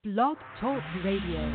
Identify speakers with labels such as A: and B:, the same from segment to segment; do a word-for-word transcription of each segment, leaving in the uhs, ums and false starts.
A: Blog Talk Radio.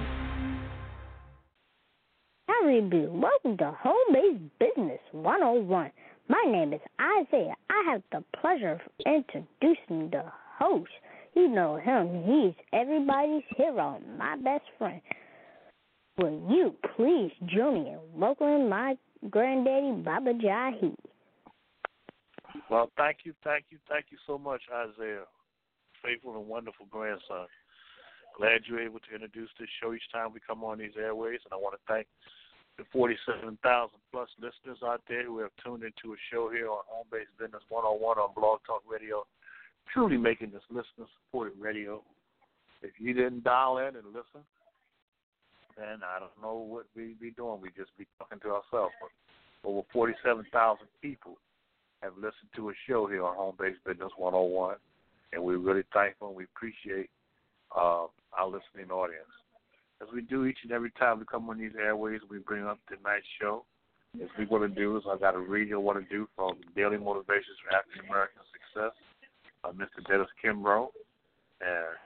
B: Howdy, welcome to Home Based Business one oh one. My name is Isaiah. I have the pleasure of introducing the host. You know him. He's everybody's hero, my best friend. Will you please join me in welcoming my granddaddy, Baba Jahi?
C: Well, thank you, thank you, thank you so much, Isaiah. Faithful and wonderful grandson. Glad you're able to introduce this show each time we come on these airways, and I want to thank the forty-seven thousand plus listeners out there who have tuned into a show here on Home Based Business one oh one on Blog Talk Radio, truly making this listener-supported radio. If you didn't dial in and listen, then I don't know what we'd be doing. We'd just be talking to ourselves. But over forty-seven thousand people have listened to a show here on Home Based Business one oh one, and we're really thankful and we appreciate uh, our listening audience. As we do each and every time we come on these airways, we bring up tonight's show. As we want to do is I got a read I want to do from Daily Motivations for African American Success, uh, Mister Dennis Kimbrough. And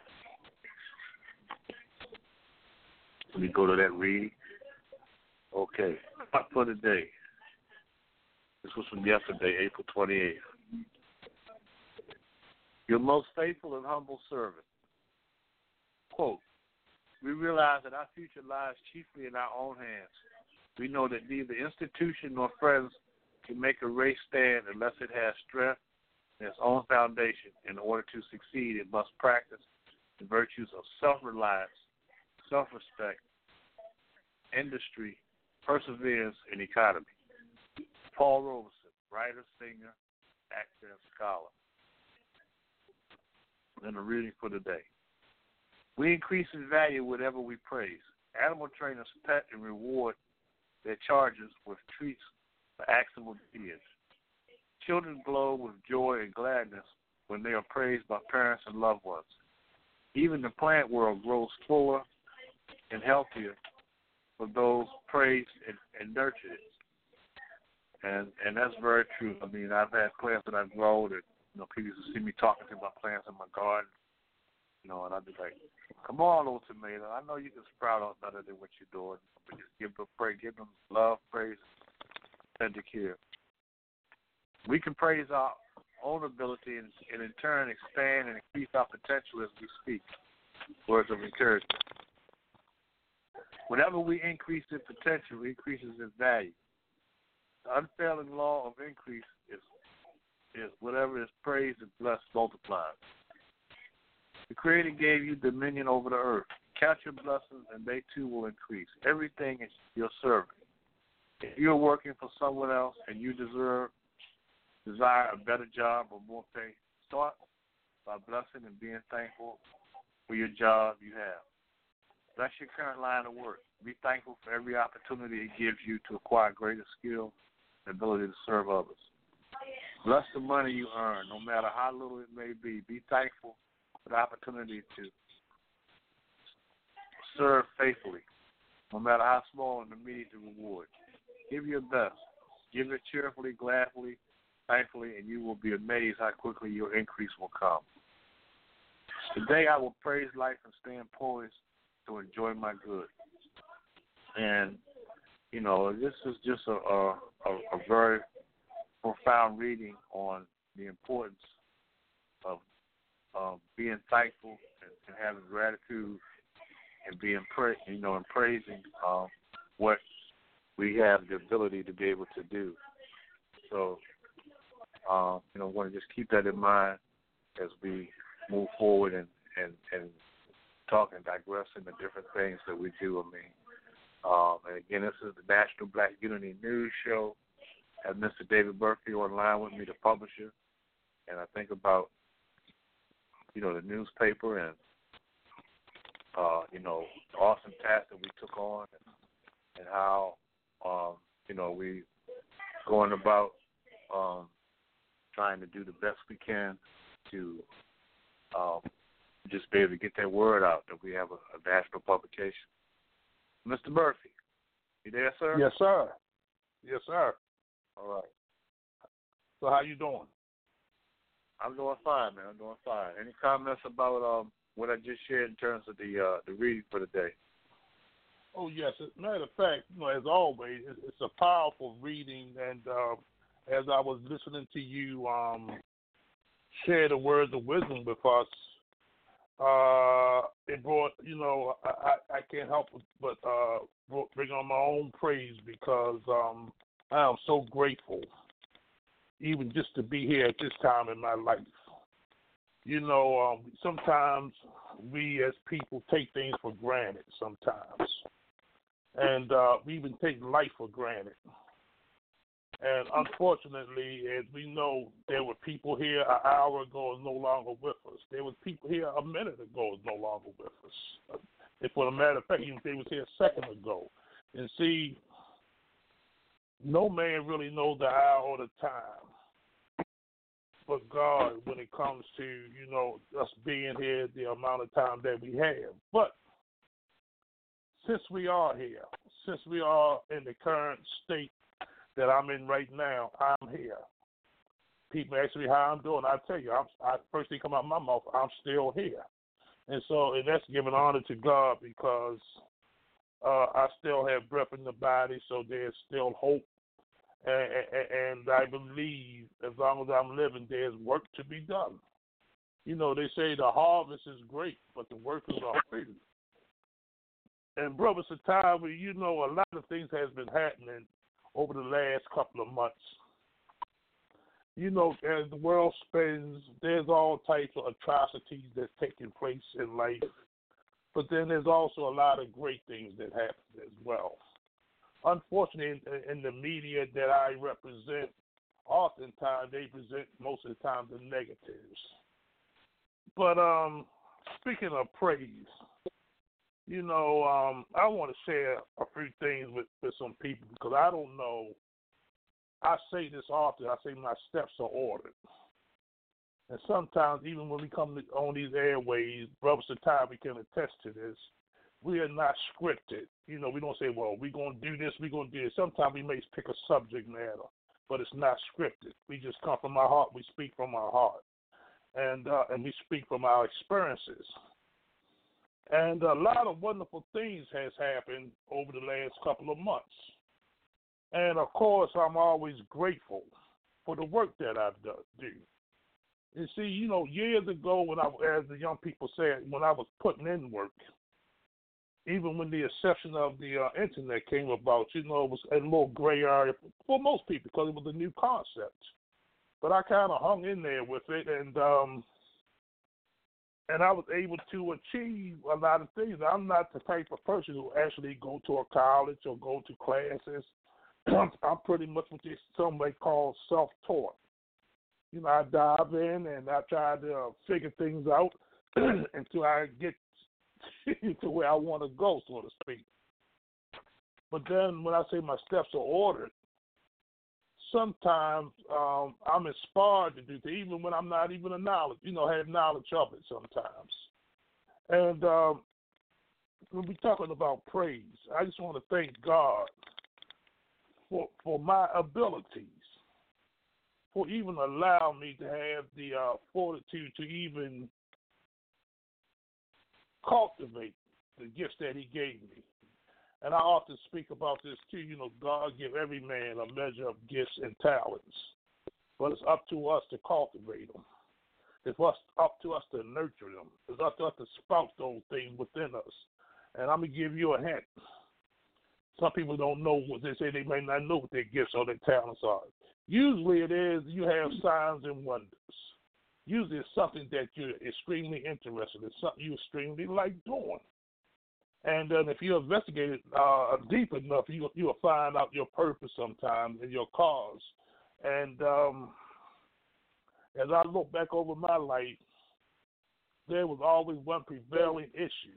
C: let me go to that reading. Okay, up for today. This was from yesterday, April twenty-eighth. Your most faithful and humble servant. Quote, we realize that our future lies chiefly in our own hands. We know that neither institution nor friends can make a race stand unless it has strength in its own foundation. In order to succeed, it must practice the virtues of self-reliance, self-respect, industry, perseverance, and economy. Paul Robeson, writer, singer, actor, and scholar. And a reading for today. We increase in value whatever we praise. Animal trainers pet and reward their charges with treats for acts of obedience. Children glow with joy and gladness when they are praised by parents and loved ones. Even the plant world grows fuller and healthier for those praised and, and nurtured. And and that's very true. I mean, I've had plants that I've grown, and you know, people used to see me talking to my plants in my garden, you know, and I'd be like, "Come on, little tomato. I know you can sprout out better than what you're doing, but just give them praise, give them love, praise, and tender care." We can praise our own ability and, and in turn expand and increase our potential as we speak. Words of encouragement. Whenever we increase in potential, increases in value. The unfailing law of increase is is whatever is praised and blessed multiplies. The Creator gave you dominion over the earth. Count your blessings, and they too will increase. Everything is your servant. If you're working for someone else and you deserve, desire a better job or more pay, start by blessing and being thankful for your job you have. Bless your current line of work. Be thankful for every opportunity it gives you to acquire greater skill and ability to serve others. Bless the money you earn, no matter how little it may be. Be thankful for the opportunity to serve faithfully, no matter how small and immediate the reward. Give your best. Give it cheerfully, gladly, thankfully, and you will be amazed how quickly your increase will come. Today I will praise life and stand poised to enjoy my good. And, you know, this is just a, a, a, a very profound reading on the importance of um, being thankful and, and having gratitude and being, pra- you know, and praising um, what we have the ability to be able to do. So, um, you know, I want to just keep that in mind as we move forward and, and, and talk and digress in the different things that we do. I mean, um, and again, this is the National Black Unity News Show. I have Mister David Murphy online with me, the publisher, and I think about, you know, the newspaper and, uh, you know, the awesome task that we took on and, and how, um, you know, we going about um, trying to do the best we can to um, just be able to get that word out that we have a, a national publication. Mister Murphy, you there, sir?
D: Yes, sir. Yes, sir.
C: All right.
D: So how you doing?
C: I'm doing fine, man. I'm doing fine. Any comments about um, what I just shared in terms of the uh, the reading for the day?
D: Oh, yes. As a matter of fact, you know, as always, it's a powerful reading. And uh, as I was listening to you um, share the words of wisdom with us, uh, it brought, you know, I, I, I can't help but uh, bring on my own praise because um, I am so grateful, even just to be here at this time in my life. You know, um, sometimes we as people take things for granted sometimes. And uh, we even take life for granted. And unfortunately, as we know, there were people here an hour ago no longer with us. There were people here a minute ago no longer with us. If, for a matter of fact, even they was here a second ago. And see, no man really knows the hour or the time, but God, when it comes to, you know, us being here, the amount of time that we have. But since we are here, since we are in the current state that I'm in right now, I'm here. People ask me how I'm doing. I tell you, I'm, I first thing come out of my mouth, I'm still here. And so and that's giving honor to God because uh, I still have breath in the body, so there's still hope. And, and, and I believe as long as I'm living, there's work to be done. You know, they say the harvest is great, but the workers are few. And Brother Satawi, you know, a lot of things has been happening over the last couple of months. You know, as the world spins, there's all types of atrocities that's taking place in life. But then there's also a lot of great things that happen as well. Unfortunately, in, in the media that I represent, oftentimes they present most of the time the negatives. But um, speaking of praise, you know, um, I want to share a few things with, with some people because I don't know. I say this often. I say my steps are ordered. And sometimes, even when we come to, on these airways, Brother Satawi can attest to this, we are not scripted. You know, we don't say, well, we're going to do this, we're going to do this. Sometimes we may pick a subject matter, but it's not scripted. We just come from our heart. We speak from our heart. And, uh, and we speak from our experiences. And a lot of wonderful things has happened over the last couple of months. And, of course, I'm always grateful for the work that I do. You see, you know, years ago when I, as the young people said, when I was putting in work, even when the exception of the uh, internet came about, you know, it was a little gray area for most people because it was a new concept. But I kind of hung in there with it, and um, and I was able to achieve a lot of things. I'm not the type of person who actually go to a college or go to classes. I'm pretty much what they, some may call self-taught. You know, I dive in and I try to uh, figure things out until I get to where I want to go, so to speak. But then when I say my steps are ordered, sometimes um, I'm inspired to do things, even when I'm not even a knowledge, you know, have knowledge of it sometimes. And um, when we're talking about praise, I just want to thank God for, for my abilities, for even allowing me to have the uh, fortitude to even cultivate the gifts that he gave me. And I often speak about this too. You know, God give every man a measure of gifts and talents, but it's up to us to cultivate them. It's up to us to nurture them. It's up to us to spout those things within us. And I'm going to give you a hint. Some people don't know what they say. They may not know what their gifts or their talents are. Usually it is you have signs and wonders. Usually it's something that you're extremely interested in, something you extremely like doing. And then if you investigate it uh, deep enough, you, you'll find out your purpose sometimes and your cause. And um, as I look back over my life, there was always one prevailing issue.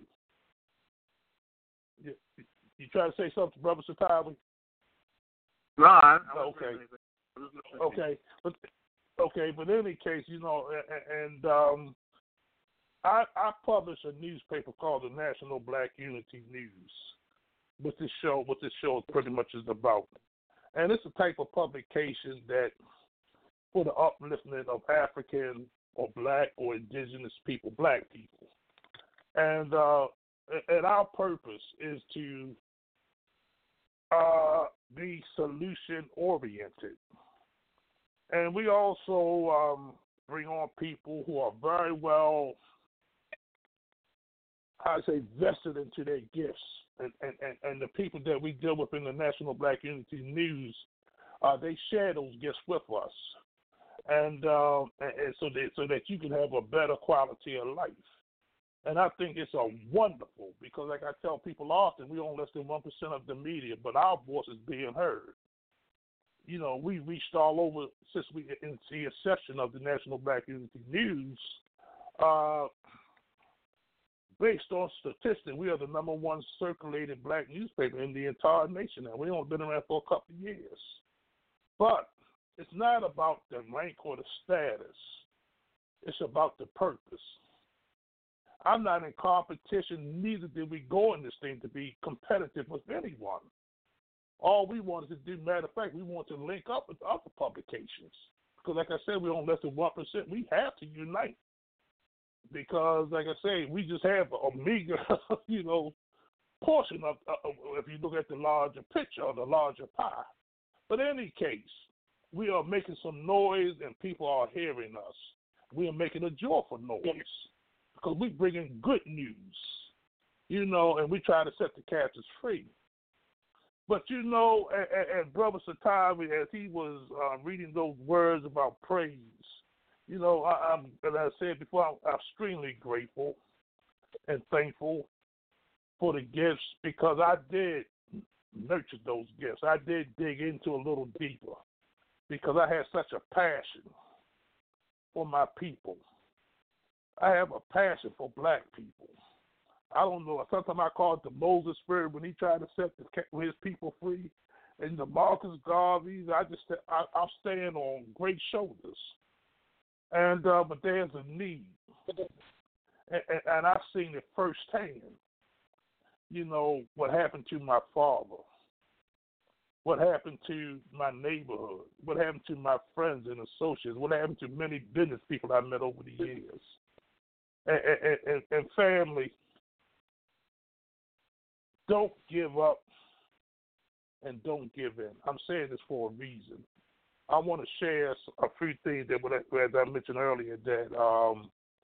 D: You, you try to say something, Brother Satawi?
C: No, I, I
D: okay.
C: Really,
D: okay, but okay, but in any case, you know, and, and um, I, I publish a newspaper called the National Black Unity News. What this show, what this show pretty much is about, and it's a type of publication that for the upliftment of African or Black or Indigenous people, Black people. And uh, and our purpose is to uh, be solution oriented. And we also um, bring on people who are very well, I say, vested into their gifts. And, and, and, and the people that we deal with in the National Black Unity News, uh, they share those gifts with us. And, uh, and, and so, that, so that you can have a better quality of life. And I think it's a wonderful, because like I tell people often, we own less than one percent of the media, but our voice is being heard. You know, we reached all over since we in the inception of the National Black Unity News. Uh, based on statistics, we are the number one circulated black newspaper in the entire nation, and we only been around for a couple of years. But it's not about the rank or the status. It's about the purpose. I'm not in competition, neither did we go in this thing to be competitive with anyone. All we wanted to do, matter of fact, we want to link up with other publications. Because like I said, we're on less than one percent. We have to unite. Because like I say, we just have a meager, you know, portion of, uh, if you look at the larger picture or the larger pie. But in any case, we are making some noise and people are hearing us. We are making a joyful noise. Because we bring in good news, you know, and we try to set the captives free. But, you know, and, and Brother Satavi, as he was uh, reading those words about praise, you know, I, I'm, as I said before, I'm, I'm extremely grateful and thankful for the gifts, because I did nurture those gifts. I did dig into a little deeper, because I had such a passion for my people. I have a passion for black people. I don't know. Sometimes I call it the Moses spirit when he tried to set the, his people free. And the Marcus Garveys, I just I, I stand on great shoulders. And uh, but there's a need, and, and, and I've seen it firsthand. You know what happened to my father, what happened to my neighborhood, what happened to my friends and associates, what happened to many business people I met over the years. And, and, and family, don't give up and don't give in. I'm saying this for a reason. I want to share a few things that, as I mentioned earlier, that um,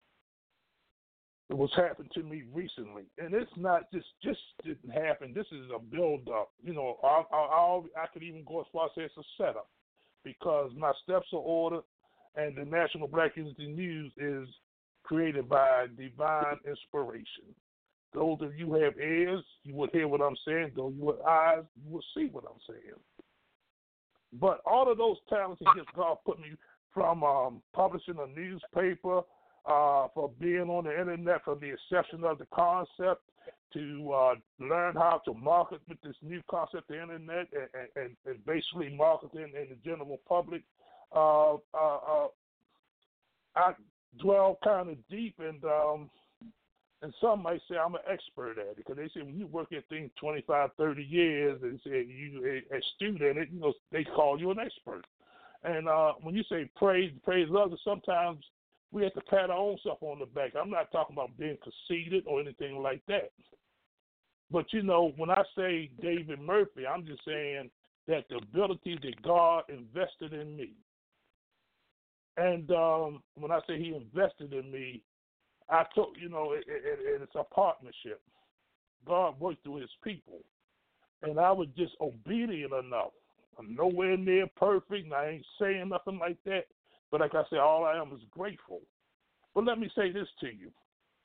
D: was happened to me recently, and it's not just just didn't happen. This is a build up. You know, I I, I could even go as far as say it's a setup, because my steps are ordered, and the National Black Unity News is created by divine inspiration. Those of you who have ears, you will hear what I'm saying. Those of you with eyes, you will see what I'm saying. But all of those talents and gifts God put me, from um, publishing a newspaper, uh, for being on the internet, from the inception of the concept, to uh, learn how to market with this new concept, the internet, and, and, and basically marketing in the general public. Uh, uh, uh, I dwell kind of deep, and um, and some might say I'm an expert at it, because they say when you work at things twenty-five, thirty years, and say you a, a student in it, you know, they call you an expert. And uh, when you say praise, praise others, sometimes we have to pat our own self on the back. I'm not talking about being conceited or anything like that. But, you know, when I say David Murphy, I'm just saying that the ability that God invested in me. And um, when I say he invested in me, I took, you know, it, it, it, it's a partnership. God worked through his people. And I was just obedient enough. I'm nowhere near perfect, and I ain't saying nothing like that. But like I said, all I am is grateful. But let me say this to you.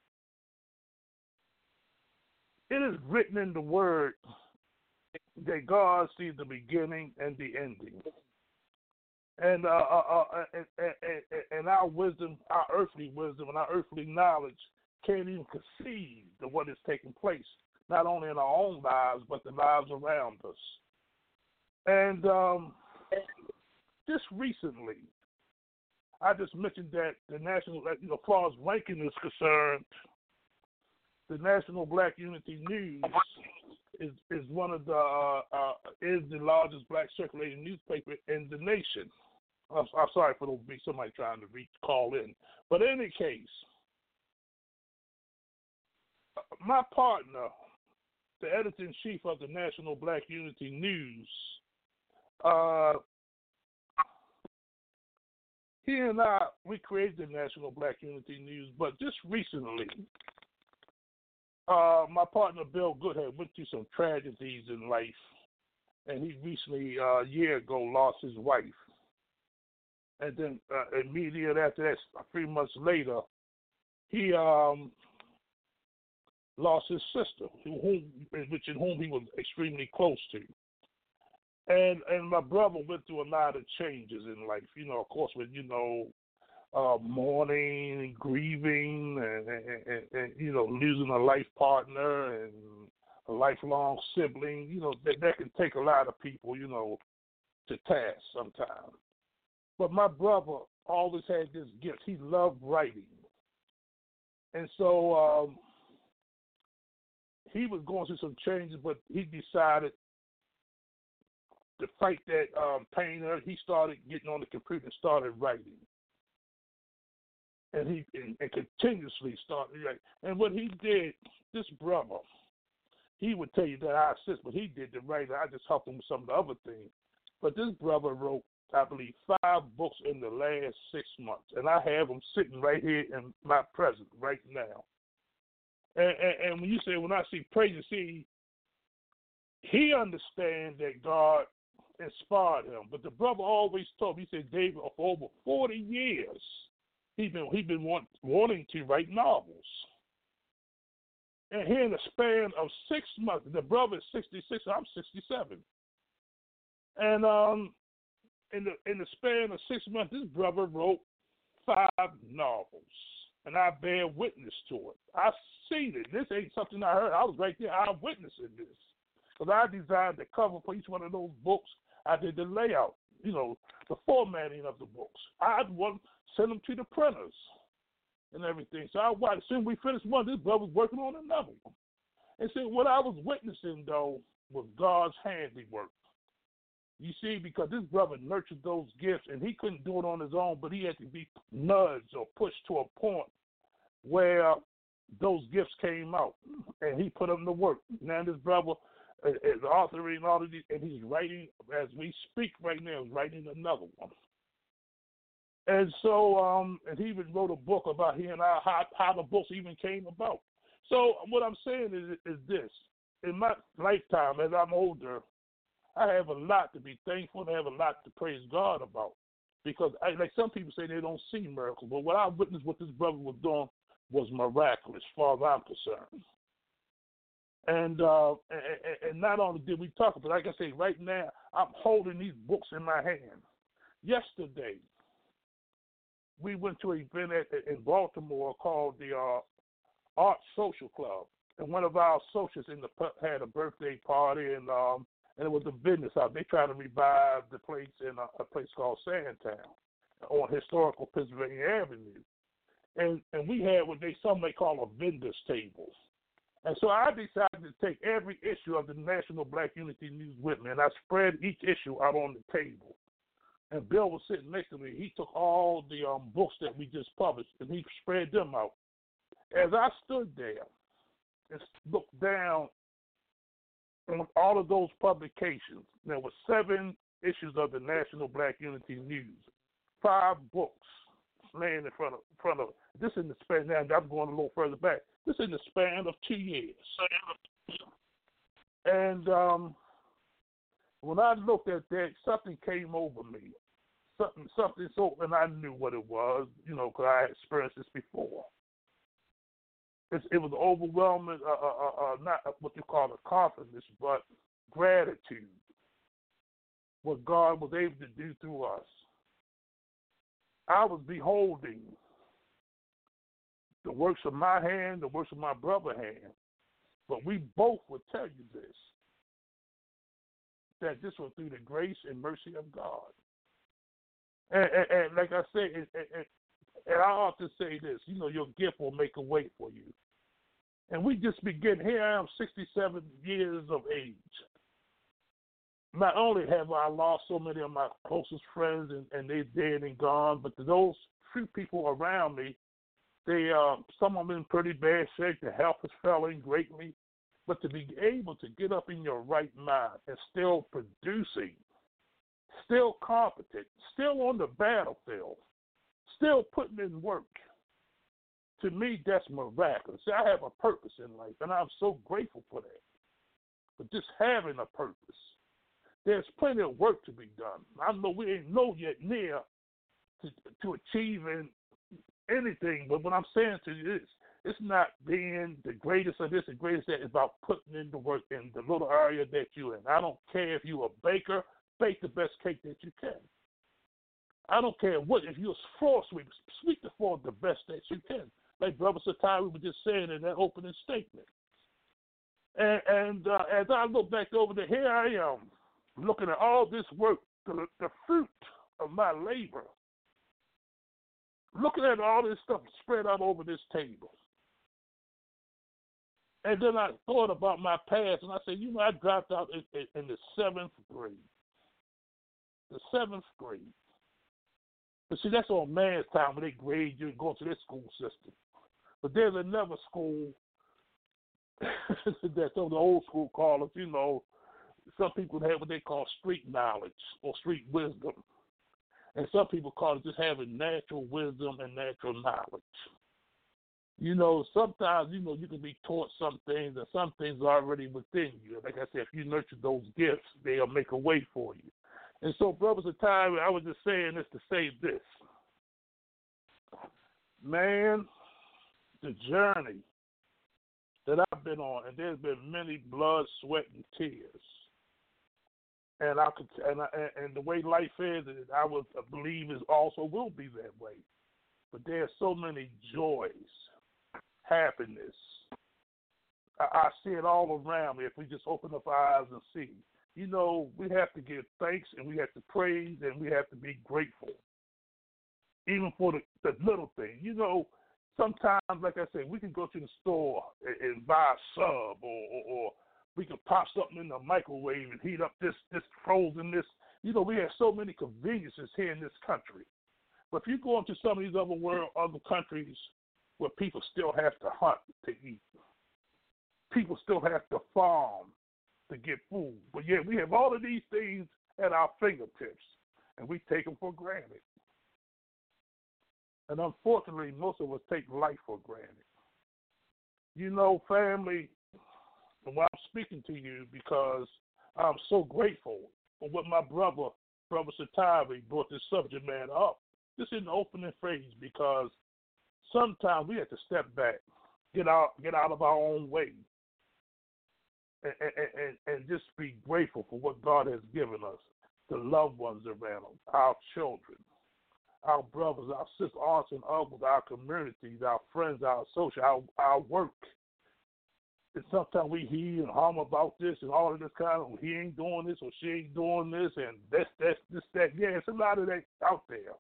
D: It is written in the word that God sees the beginning and the ending. And, uh, uh, uh, and, and, and our wisdom, our earthly wisdom and our earthly knowledge can't even conceive of what is taking place, not only in our own lives, but the lives around us. And um, just recently, I just mentioned that the national, you know, as far as ranking is concerned, the National Black Unity News is is one of the uh, uh, is the largest black circulating newspaper in the nation. I'm, I'm sorry for there be somebody trying to reach call in, but in any case, my partner, the editor-in-chief of the National Black Unity News, uh, he and I, we created the National Black Unity News, but just recently, uh, my partner Bill Goodhead went through some tragedies in life, and he recently, uh, a year ago, lost his wife. And then uh, immediately after that, three months later, he um, lost his sister, whom, which in whom he was extremely close to. And and my brother went through a lot of changes in life. You know, of course, with, you know, uh, mourning, and grieving, and, and, and, and, you know, losing a life partner and a lifelong sibling. You know, that, that can take a lot of people, you know, to task sometimes. But my brother always had this gift. He loved writing. And so um, he was going through some changes, but he decided to fight that um, pain. He started getting on the computer and started writing. And he and, and continuously started writing. And what he did, this brother, he would tell you that I assist, but he did the writing. I just helped him with some of the other things. But this brother wrote, I believe, five books in the last six months. And I have them sitting right here in my presence right now. And, and, and when you say, when I see praise, you see, he understands that God inspired him. But the brother always told me, he said, David, for over forty years, he's been, he been want, wanting to write novels. And here in the span of six months, the brother is sixty-six, I'm sixty-seven. And um, in the in the span of six months, this brother wrote five novels. And I bear witness to it. I've seen it. This ain't something I heard. I was right there. I witnessed this. Because I designed the cover for each one of those books. I did the layout, you know, the formatting of the books. I'd want send them to the printers and everything. So I watched. As soon as we finished one, this brother was working on another one. And so what I was witnessing, though, was God's handiwork. You see, because this brother nurtured those gifts, and he couldn't do it on his own, but he had to be nudged or pushed to a point where those gifts came out, and he put them to work. Now this brother is authoring all of these, and he's writing, as we speak right now, he's writing another one. And so, um, and he even wrote a book about he and I, how, how the books even came about. So what I'm saying is, is this. In my lifetime, as I'm older, I have a lot to be thankful and I have a lot to praise God about. Because, I, like some people say, they don't see miracles. But what I witnessed what this brother was doing was miraculous, as far as I'm concerned. And, uh, and, and not only did we talk, but like I say, right now, I'm holding these books in my hand. Yesterday, we went to an event at, in Baltimore called the uh, Art Social Club. And one of our associates in the had a birthday party, and um, and it was a business house. They tried to revive the place in a, a place called Sandtown on historical Pennsylvania Avenue. And and we had what they some may call a vendor's table. And so I decided to take every issue of the National Black Unity News with me, and I spread each issue out on the table. And Bill was sitting next to me. He took all the um, books that we just published, and he spread them out. As I stood there and looked down on all of those publications, there were seven issues of the National Black Unity News, five books laying in front of, front of this in the span, now I'm going a little further back, this in the span of two years. And um, when I looked at that, something came over me, something, something so, and I knew what it was, you know, because I had experienced this before. It, it was overwhelming, uh, uh, uh, not what you call a confidence, but gratitude. What God was able to do through us. I was beholding the works of my hand, the works of my brother's hand. But we both would tell you this, that this was through the grace and mercy of God. And, and, and like I said, and, and, and I often say this, you know, your gift will make a way for you. And we just begin, here I am, sixty-seven years of age. Not only have I lost so many of my closest friends and, and they're dead and gone, but to those few people around me, They, uh, some of them in pretty bad shape. Their health is failing greatly. But to be able to get up in your right mind and still producing, still competent, still on the battlefield, still putting in work, to me, that's miraculous. See, I have a purpose in life, and I'm so grateful for that. But just having a purpose, there's plenty of work to be done. I know we ain't no yet near to, to achieving anything, but what I'm saying to you is, it's not being the greatest of this and greatest of that. It's about putting in the work in the little area that you're in. I don't care if you're a baker, bake the best cake that you can. I don't care what, if you're a floor sweeper, sweep the floor the best that you can. Like Brother Satai, we were just saying in that opening statement. And, and uh, as I look back over there, here I am, looking at all this work, the, the fruit of my labor, looking at all this stuff spread out over this table. And then I thought about my past, and I said, you know, I dropped out in, in, in the seventh grade. The seventh grade. But see, that's on man's time when they grade you and go to their school system. But there's another school that some of the old school call it, you know, some people have what they call street knowledge or street wisdom. And some people call it just having natural wisdom and natural knowledge. You know, sometimes, you know, you can be taught some things, and some things are already within you. Like I said, if you nurture those gifts, they'll make a way for you. And so, brothers of time, I was just saying this to say this. Man, the journey that I've been on, and there's been many blood, sweat, and tears. And I could, and, I, and the way life is, I would believe is also will be that way. But there's so many joys, happiness. I, I see it all around me if we just open up our eyes and see. You know, we have to give thanks and we have to praise and we have to be grateful, even for the, the little thing. You know, sometimes, like I said, we can go to the store and, and buy a sub, or, or, or we can pop something in the microwave and heat up this, this frozen, this. You know, we have so many conveniences here in this country. But if you go into some of these other world, other countries where people still have to hunt to eat, people still have to farm to get food. But yet we have all of these things at our fingertips, and we take them for granted. And unfortunately, most of us take life for granted. You know, family, and why I'm speaking to you, because I'm so grateful for what my brother, Brother Satavi, brought this subject matter up. Just in the opening phrase, because sometimes we have to step back, get out, get out of our own way, and, and, and just be grateful for what God has given us, the loved ones around us, our children, our brothers, our sisters, aunts and uncles, our communities, our friends, our associates, our, our work. And sometimes we hear and hum about this and all of this kind of, he ain't doing this or she ain't doing this and that's, that's, this, that. Yeah, it's a lot of that out there.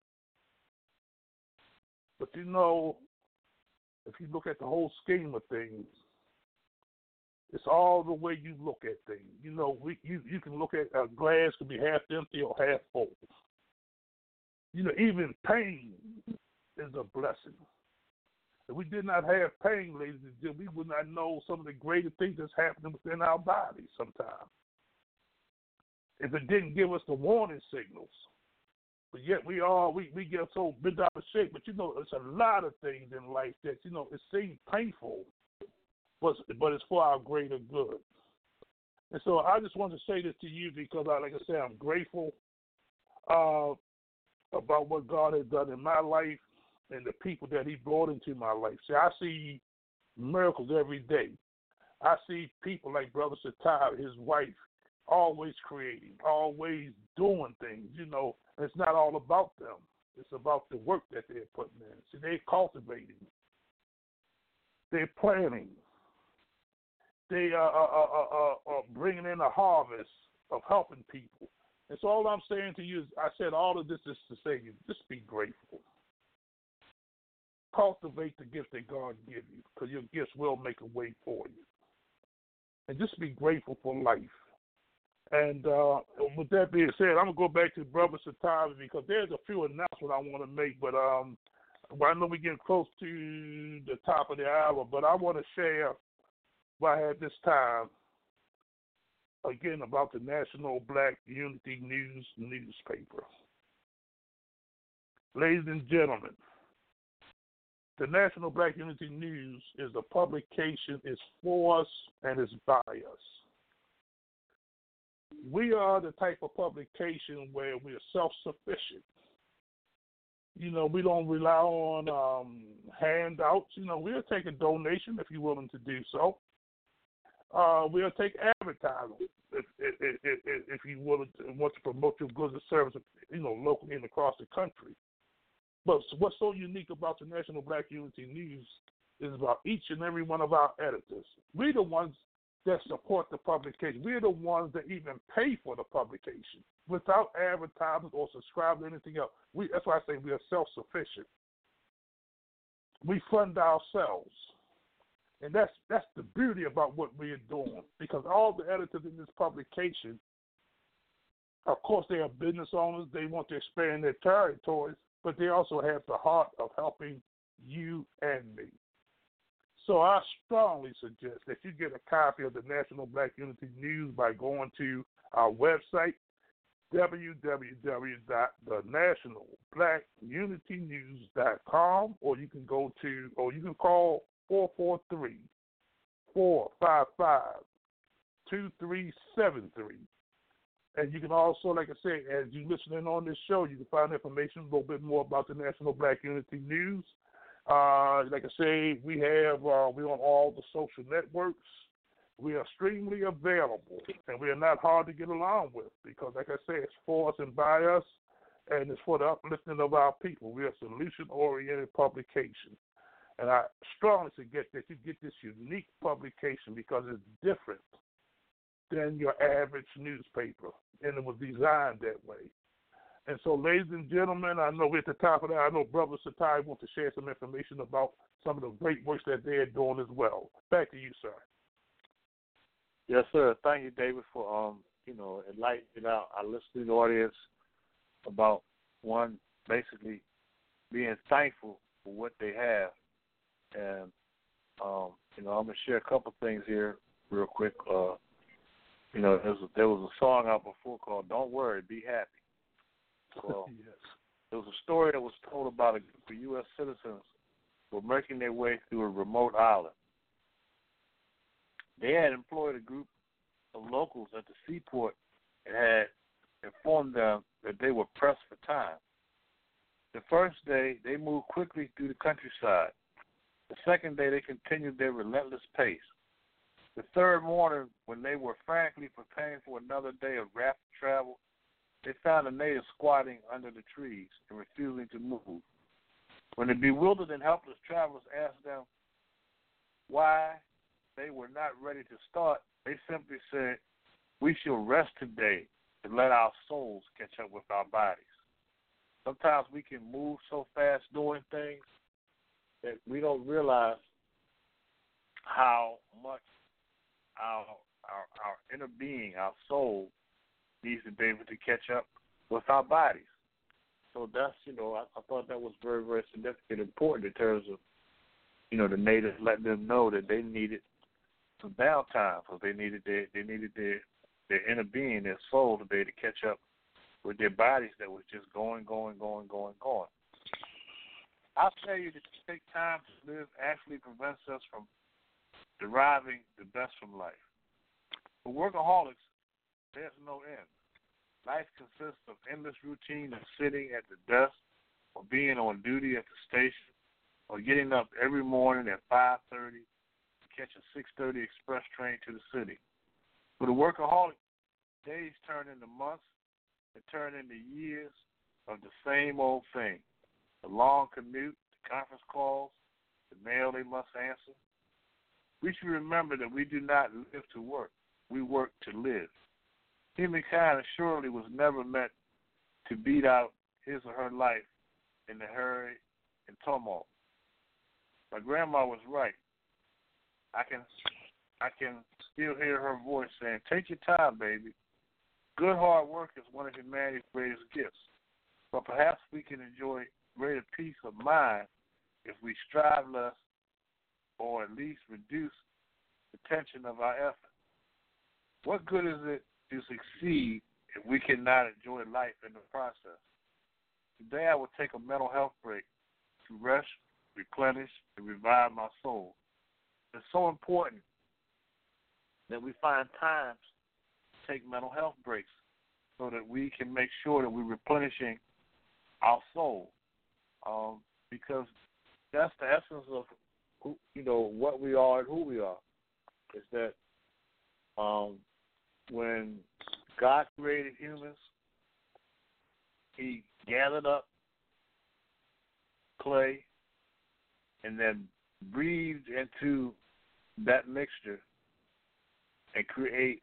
D: But you know, if you look at the whole scheme of things, it's all the way you look at things. You know, we, you, you can look at a glass can be half empty or half full. You know, even pain is a blessing. If we did not have pain, ladies and gentlemen, we would not know some of the greater things that's happening within our bodies sometimes. If it didn't give us the warning signals. But yet we all, we, we get so bent out of shape. But, you know, it's a lot of things in life that, you know, it seems painful, but, but it's for our greater good. And so I just want to say this to you because, I, like I said, I'm grateful uh, about what God has done in my life and the people that he brought into my life. See, I see miracles every day. I see people like Brother Satai, his wife, always creating, always doing things, you know. It's not all about them. It's about the work that they're putting in. See, they're cultivating. They're planting. They are, are, are, are, are bringing in a harvest of helping people. And so all I'm saying to you is, I said all of this is to say, just be grateful. Cultivate the gift that God gives you, because your gifts will make a way for you. And just be grateful for life. And uh, with that being said, I'm going to go back to Brother Satavi because there's a few announcements I want to make, but um, Well, I know we're getting close to the top of the hour, but I want to share what I had this time, again, about the National Black Unity News newspaper. Ladies and gentlemen, the National Black Unity News is a publication, it's for us, and it's by us. We are the type of publication where we are self-sufficient. You know, we don't rely on um, handouts. You know, we'll take a donation if you're willing to do so. Uh, we'll take advertising if, if, if, if, if you willing to, want to promote your goods and services, you know, locally and across the country. But what's so unique about the National Black Unity News is about each and every one of our editors. We're the ones that support the publication. We're the ones that even pay for the publication without advertising or subscribing to anything else. We, that's why I say we are self-sufficient. We fund ourselves. And that's that's the beauty about what we're doing, because all the editors in this publication, of course, they are business owners. They want to expand their territories, but they also have the heart of helping you and me. So I strongly suggest that you get a copy of the National Black Unity News by going to our website, w w w dot the national black unity news dot com, or you can go to, or you can call four four three, four five five, two three seven three. And you can also, like I said, as you're listening on this show, you can find information a little bit more about the National Black Unity News. Uh, like I say, we have, uh, we're on all the social networks. We are extremely available, and we are not hard to get along with because, like I say, it's for us and by us, and it's for the uplifting of our people. We are a solution-oriented publication. And I strongly suggest that you get this unique publication because it's different than your average newspaper, and it was designed that way. And so, ladies and gentlemen, I know we're at the top of that. I know Brother Satai wants to share some information about some of the great works that they're doing as well. Back to you, sir.
C: Yes, sir. Thank you, David, for um, you know, enlightening our, our listening audience about one, basically being thankful for what they have. And um, you know, I'm gonna share a couple things here real quick. Uh, you know, there was, a, there was a song out before called "Don't Worry, Be Happy." Well,
D: yes.
C: There was a story that was told about a group of U S citizens who were making their way through a remote island. They had employed a group of locals at the seaport and had informed them that they were pressed for time. The first day, they moved quickly through the countryside. The second day, they continued their relentless pace. The third morning, when they were frankly preparing for another day of rapid travel, they found the natives squatting under the trees and refusing to move. When the bewildered and helpless travelers asked them why they were not ready to start, they simply said, "We shall rest today and let our souls catch up with our bodies." Sometimes we can move so fast doing things that we don't realize how much our our, our inner being, our soul, needs to be able to catch up with our bodies. So that's, you know, I, I thought that was very, very significant and important in terms of, you know, the natives letting them know that they needed some downtime because they needed their they needed their their inner being, their soul, to be able to catch up with their bodies that was just going, going, going, going, going. I'll tell you that to take time to live actually prevents us from deriving the best from life. For workaholics, there's no end. Life consists of endless routine of sitting at the desk or being on duty at the station or getting up every morning at five thirty to catch a six thirty express train to the city. For the workaholic, days turn into months and turn into years of the same old thing. The long commute, the conference calls, the mail they must answer. We should remember that we do not live to work. We work to live. Humankind assuredly was never meant to beat out his or her life in the hurry and tumult. My grandma was right. I can I can still hear her voice saying, "Take your time, baby. Good hard work is one of humanity's greatest gifts. But perhaps we can enjoy greater peace of mind if we strive less or at least reduce the tension of our effort? What good is it to succeed if we cannot enjoy life in the process? Today I will take a mental health break to rest, replenish, and revive my soul. It's so important that we find times to take mental health breaks so that we can make sure that we're replenishing our soul, um, because that's the essence of who, you know, what we are and who we are. Is that um, when God created humans, He gathered up clay and then breathed into that mixture and create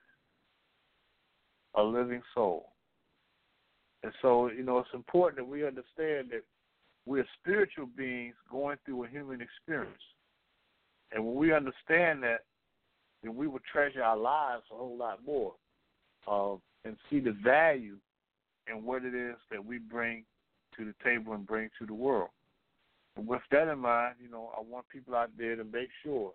C: a living soul. And so, you know, it's important that we understand that we're spiritual beings going through a human experience. And when we understand that, then we will treasure our lives a whole lot more uh, and see the value in what it is that we bring to the table and bring to the world. And with that in mind, you know, I want people out there to make sure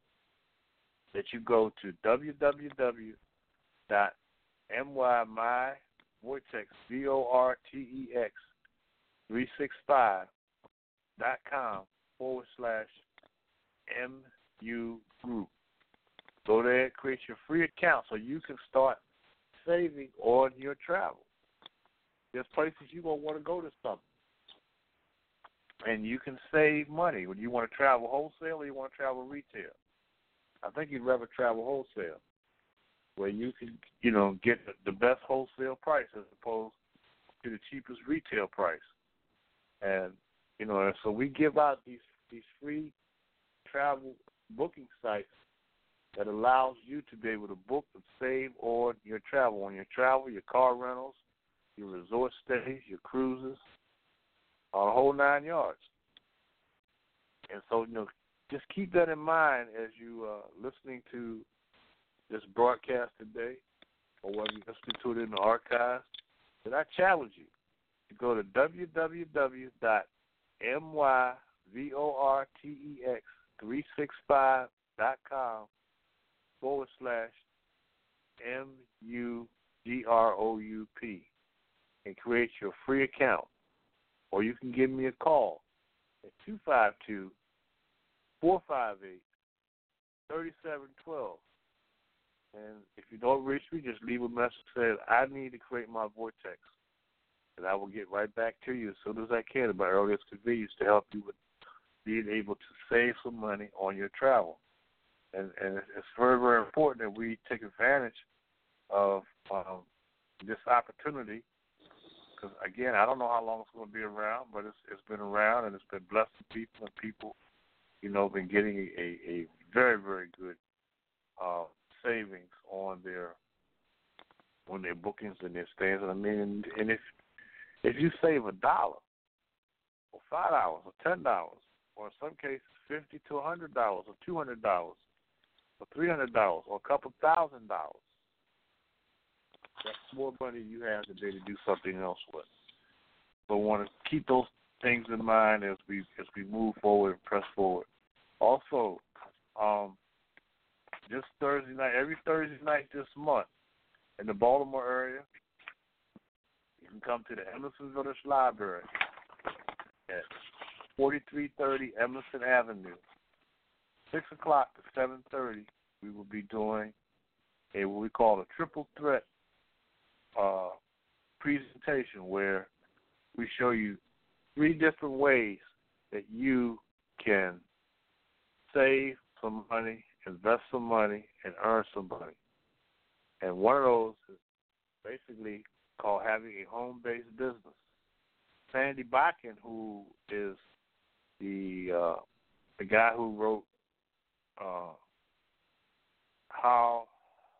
C: that you go to w w w dot m y my vortex, V O R T E X, three sixty-five dot com forward slash M U group. Go there, create your free account so you can start saving on your travel. There's places you're going to want to go to something. And you can save money. When you want to travel wholesale or you want to travel retail. I think you'd rather travel wholesale, where you can, you know, get the best wholesale price as opposed to the cheapest retail price. And, you know, so we give out these these free travel booking sites that allows you to be able to book and save on your travel, on your travel, your car rentals, your resort stays, your cruises, uh, the whole nine yards. And so, you know, just keep that in mind as you are uh, listening to this broadcast today, or whether you're listening to it in the archives, that I challenge you to go to w w w dot m y vortex three sixty-five dot com forward slash M U G R O U P and create your free account. Or you can give me a call at two five two, four five eight, three seven one two. And if you don't reach me, just leave a message saying, I need to create my vortex. And I will get right back to you as soon as I can at my earliest convenience to help you with being able to save some money on your travel. And, and it's very, very important that we take advantage of um, this opportunity. Because, again, I don't know how long it's going to be around, but it's, it's been around and it's been blessing people, and people, you know, been getting a, a very, very good uh, savings on their on their bookings and their stays. I mean, and, and if if you save a dollar, or five dollars, or ten dollars, or in some cases fifty to a hundred dollars, or two hundred dollars, or three hundred dollars, or a couple thousand dollars, that's more money you have today to do something else with. So we want to keep those things in mind as we as we move forward and press forward. Also, um, this Thursday night, every Thursday night this month, in the Baltimore area, you can come to the Emerson Village Library at forty-three thirty Emerson Avenue. Six o'clock to seven thirty, we will be doing a what we call a triple threat uh, presentation, where we show you three different ways that you can save some money, invest some money, and earn some money. And one of those is basically called having a home-based business. Sandy Bakken, who is the uh, the guy who wrote uh, How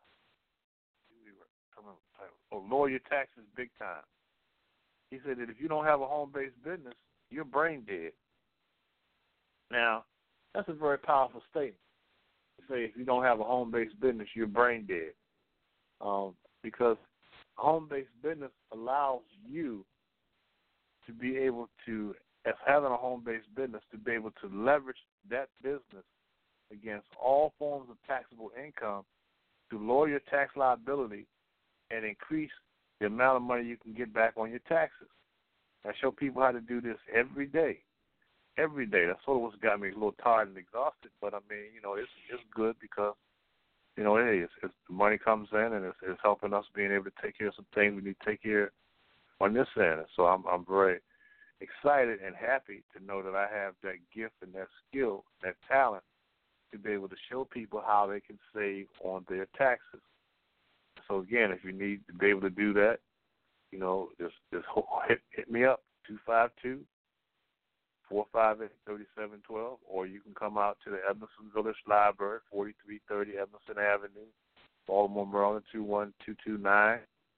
C: oh, Lower Your Taxes Big Time. He said that if you don't have a home-based business, you're brain dead. Now, that's a very powerful statement. To say if you don't have a home-based business, you're brain dead. Um, because a home-based business allows you to be able to as having a home-based business to be able to leverage that business against all forms of taxable income to lower your tax liability and increase the amount of money you can get back on your taxes. I show people how to do this every day. Every day. That's sort of what's got me a little tired and exhausted, but I mean, you know, it's it's good because, you know, hey, it's, it's, the money comes in and it's, it's helping us being able to take care of some things we need to take care of on this end. And so I'm I'm very excited and happy to know that I have that gift and that skill, that talent to be able to show people how they can save on their taxes. So again, if you need to be able to do that, you know, just just hit, hit me up, two five two, four five eight, three seven one two, or you can come out to the Evanston Village Library, forty-three thirty Evanston Avenue, Baltimore, Maryland, two one two two nine,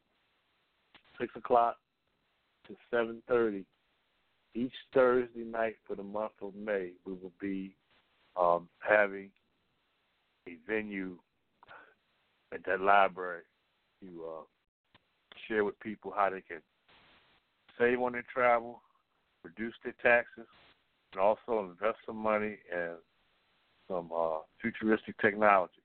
C: six o'clock to seven thirty. Each Thursday night for the month of May, we will be um, having a venue at that library to uh, share with people how they can save on their travel, reduce their taxes, and also invest some money in some uh, futuristic technology.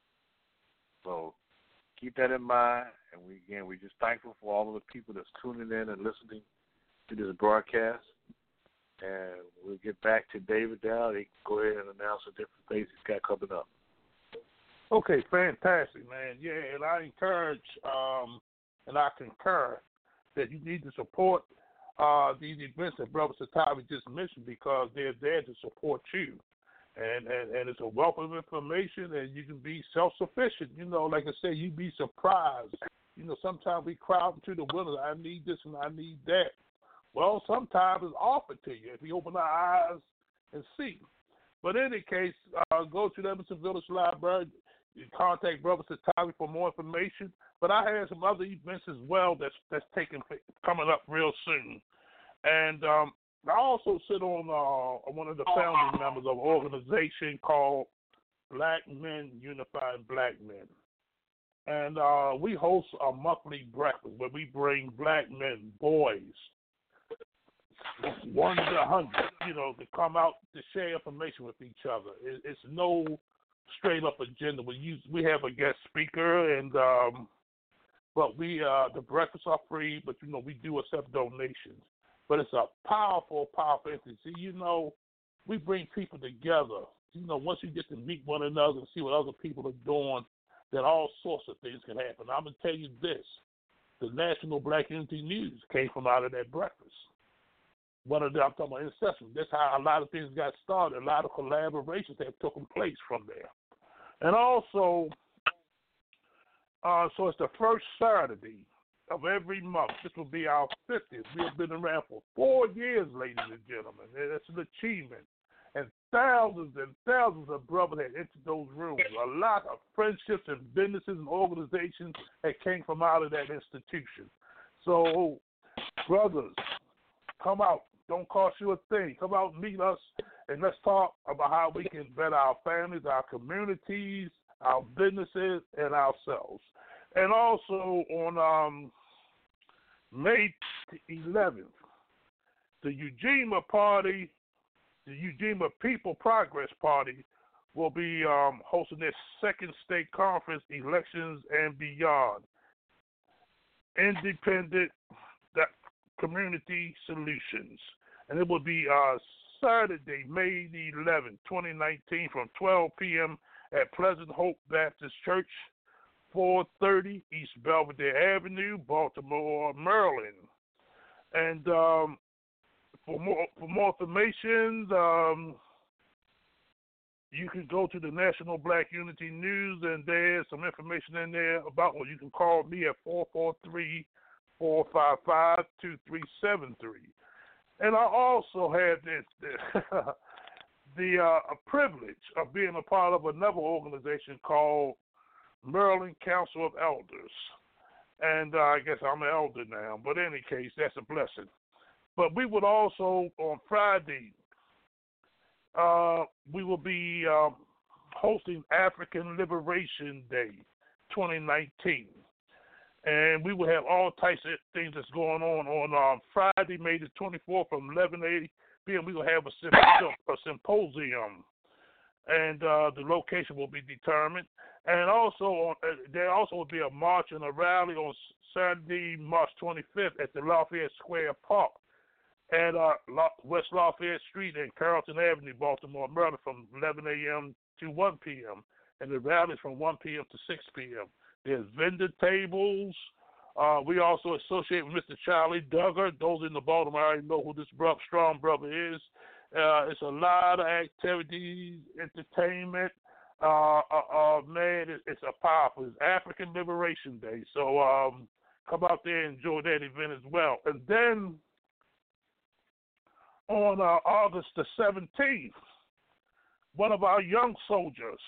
C: So keep that in mind, and we again we're just thankful for all of the people that's tuning in and listening to this broadcast. And we'll get back to David now. He can go ahead and announce the different things he's got coming up.
D: Okay, fantastic, man. Yeah, and I encourage um, and I concur that you need to support uh, these events that Brother Satawi just mentioned because they're there to support you. And, and, and it's a wealth of information, and you can be self-sufficient. You know, like I said, you'd be surprised. You know, sometimes we crowd into the window, I need this and I need that. Well, sometimes it's offered to you if you open our eyes and see. But in any case, uh, go to the Evanston Village Library. You contact Brother Satawi for more information. But I have some other events as well that's that's taking coming up real soon. And um, I also sit on uh, one of the founding members of an organization called Black Men Unifying Black Men. And uh, we host a monthly breakfast where we bring black men, boys, one to a hundred, you know, to come out to share information with each other. It, it's no straight up agenda. We use we have a guest speaker, and um, but we uh, the breakfasts are free, but you know we do accept donations. But it's a powerful, powerful entity. See, you know, we bring people together. You know, once you get to meet one another and see what other people are doing, then all sorts of things can happen. I'm gonna tell you this: the National Black Unity News came from out of that breakfast. One of them, I'm talking about Intercession. That's how a lot of things got started. A lot of collaborations have taken place from there. And also, uh, so it's the first Saturday of every month. This will be our fiftieth. We have been around for four years, ladies and gentlemen. It's an achievement. And thousands and thousands of brothers had entered those rooms. A lot of friendships and businesses and organizations that came from out of that institution. So, brothers, come out. Don't cost you a thing. Come out and meet us, and let's talk about how we can better our families, our communities, our businesses, and ourselves. And also on um, May eleventh, the Ujima Party, the Ujima People Progress Party, will be um, hosting their second state conference, Elections and Beyond. Independent Community Solutions. And it will be uh, Saturday, May the eleventh, twenty nineteen, from twelve p.m. at Pleasant Hope Baptist Church, four thirty East Belvedere Avenue, Baltimore, Maryland. And um, for more for more information, um, you can go to the National Black Unity News, and there's some information in there about, or you can call me at four four three, four five five, two three seven three. And I also had this, this the uh, a privilege of being a part of another organization called Maryland Council of Elders. And uh, I guess I'm an elder now, but in any case, that's a blessing. But we would also, on Friday, uh, we will be um, hosting African Liberation Day twenty nineteen. And we will have all types of things that's going on on um, Friday, May the twenty-fourth, from eleven p.m., we're going to have a, symp- a symposium, and uh, the location will be determined. And also, uh, there also will be a march and a rally on Saturday, March twenty-fifth at the Lafayette Square Park at uh, West Lafayette Street and Carrollton Avenue, Baltimore, Maryland, from eleven a.m. to one p.m. And the rally is from one p.m. to six p.m. There's vendor tables. Uh, we also associate with Mister Charlie Duggar. Those in the Baltimore area know who this brother, strong brother is. Uh, it's a lot of activities, entertainment. Uh, uh, uh, man, it, it's a powerful. It's African Liberation Day. So um, come out there and enjoy that event as well. And then on uh, August the seventeenth, one of our young soldiers,